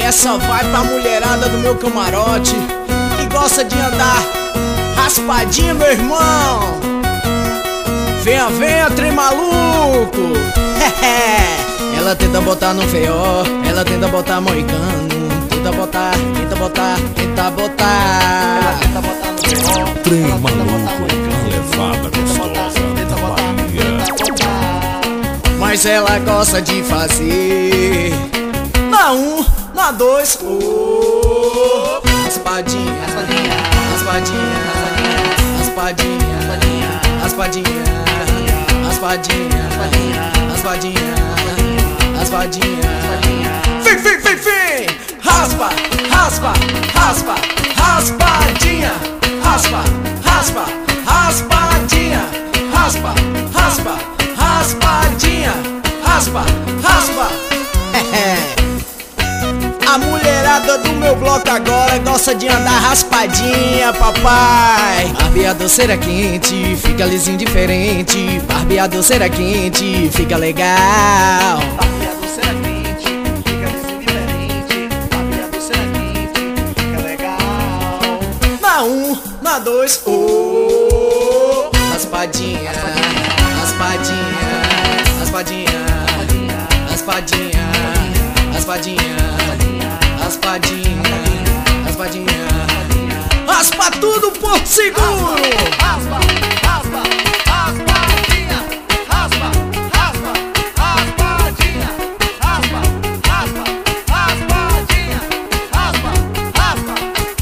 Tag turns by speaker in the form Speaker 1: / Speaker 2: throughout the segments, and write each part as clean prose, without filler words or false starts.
Speaker 1: essa vai pra mulherada do meu camarote que gosta de andar raspadinha, meu irmão. Venha, venha, trem maluco. Ela tenta botar no feó, ela tenta botar moicano. Tenta botar, tenta botar, tenta botar. Tenta botar no feó,
Speaker 2: trem maluco, levada gostosa da Bahia.
Speaker 1: Mas ela gosta de fazer na um, na dois, raspadinha, raspadinha, raspadinha, raspadinha, raspadinha, raspadinha, raspadinha, raspadinha. Vem, vem, vem, vem! Raspa, raspa, raspa, raspadinha, raspa, raspa, raspadinha, raspa, raspa, raspadinha, raspa, raspa. A mulherada do meu bloco agora gosta de andar raspadinha, papai. Barbeadoceira quente, fica lisinho diferente. Barbeadoceira quente, fica legal.
Speaker 3: Barbeadoceira quente, fica lisinho diferente. Barbeadoceira quente, fica legal.
Speaker 1: Na um, na dois, raspadinha, raspadinha, raspadinha, raspadinha, raspadinha, raspadinha, raspadinha. Raspa tudo por seguro.
Speaker 3: Raspa, raspa, raspadinha. Raspa, raspa, raspadinha. Raspa, raspa, raspadinha. Raspa, raspa.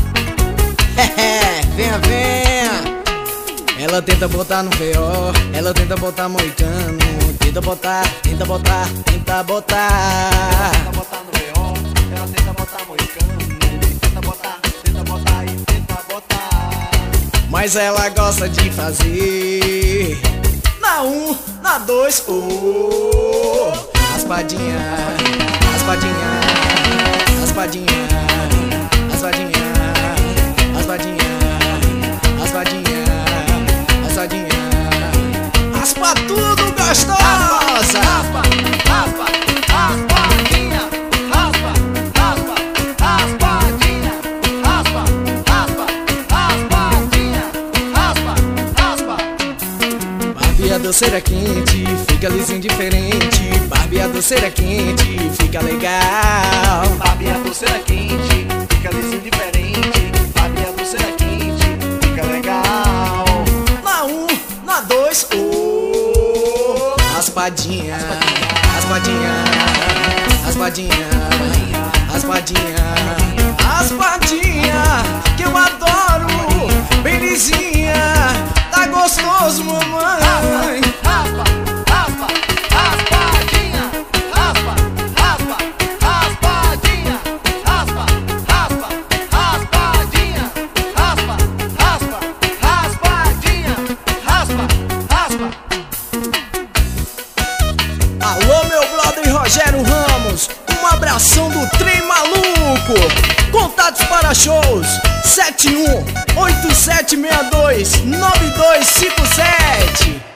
Speaker 1: Venha, venha. Ela tenta botar no feó, ela tenta botar moicano. Tenta botar, tenta botar, tenta botar.
Speaker 3: Tenta botar no leão, ela tenta botar moicano. Tenta botar e tenta botar.
Speaker 1: Mas ela gosta de fazer na um, na dois, raspadinha, raspadinha, raspadinha, raspadinha, raspadinha, raspadinha, raspadinha. Raspa tudo, gostosa.
Speaker 3: Raspa, raspa, raspadinha. Raspa, raspa, raspadinha. Raspa, raspa, raspadinha. Raspa, raspa.
Speaker 1: Barbeadoceira quente, fica lisinho diferente. Barbeadoceira quente, fica legal.
Speaker 3: Barbeadoceira quente, fica lisinho diferente. Barbeadoceira quente, fica legal.
Speaker 1: Na um, na dois, raspadinha, raspadinha, raspadinha, raspadinha, raspadinha, que eu adoro, bem lisinha, tá gostoso, mamãe.
Speaker 3: Raspa, raspa, raspadinha. Raspa, raspa, raspadinha. Raspa, raspa, raspadinha. Raspa, raspa, raspadinha. Raspa, raspa.
Speaker 1: Alô, meu brother Rogério Ramos, um abração do Trem Maluco. Contatos para shows 7187629257.